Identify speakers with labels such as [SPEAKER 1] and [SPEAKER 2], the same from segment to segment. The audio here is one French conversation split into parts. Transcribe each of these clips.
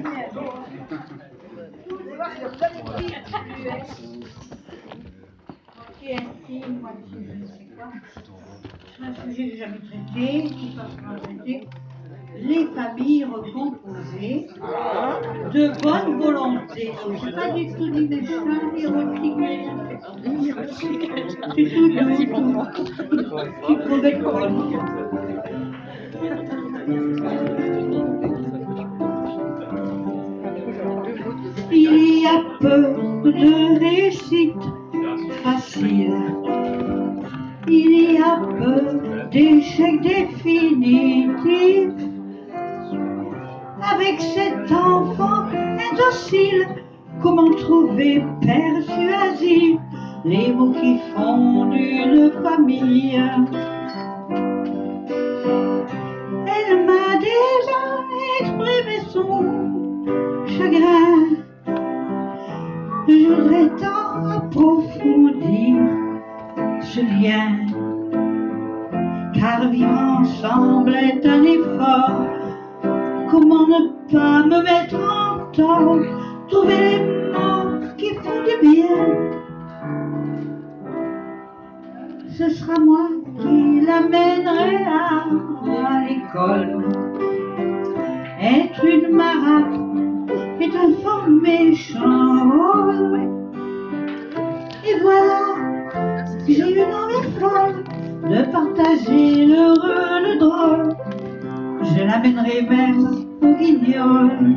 [SPEAKER 1] Moitié intime, moitié je ne sais quoi. C'est un sujet que j'ai jamais traité, qui passera à traiter. Les familles recomposées de bonne volonté. Donc, c'est pas du tout ni méchant, ni recyclé. C'est tout doux, c'est crevette molle. Il y a peu de réussite facile. Il y a peu d'échecs définitifs. Avec cet enfant indocile, comment trouver persuasif les mots qui font d'une famille? Elle m'a déjà exprimé son chagrin. Je voudrais tant approfondir ce lien, car vivre ensemble est un effort. Comment ne pas me mettre en tort, trouver les mots qui font du bien? Ce sera moi qui l'amènerai à l'école. Être une marâtre est un fort méchant rôle. Et voilà, j'ai une envie folle de partager l'heureux, le drôle. Je l'amènerai même au Guignol.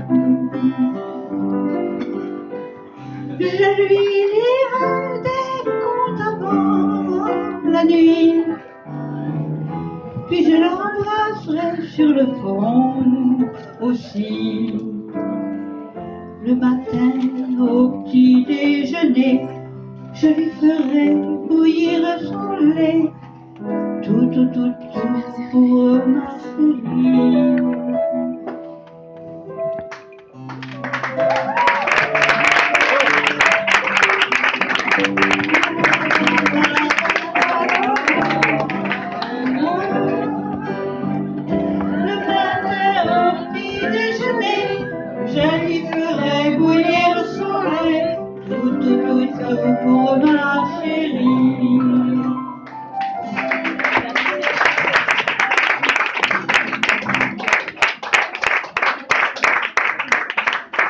[SPEAKER 1] Je lui lirai des contes avant la nuit, puis je l'embrasserai sur le front aussi. Le matin au petit déjeuner, je lui ferai bouillir son lait, tout pour ma folie.